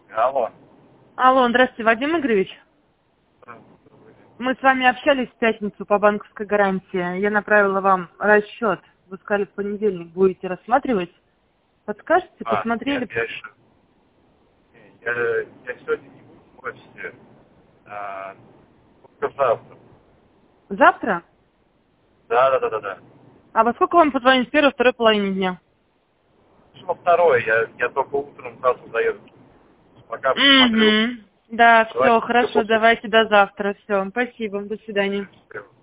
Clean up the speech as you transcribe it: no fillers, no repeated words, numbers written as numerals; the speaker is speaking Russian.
Алло. Алло, здравствуйте, Вадим Игоревич. Мы с вами общались в пятницу по банковской гарантии. Я направила вам расчет. Вы сказали, в понедельник будете рассматривать. Подскажете, посмотрели? Нет, я сегодня не буду в офисе. Только завтра. Завтра? Да. А во сколько вам позвонить в первой, второй половине дня? Во второй, я только утром сразу заеду. Пока посмотрю. Да, все, Давайте хорошо, после. давайте до завтра. Все, спасибо, до свидания.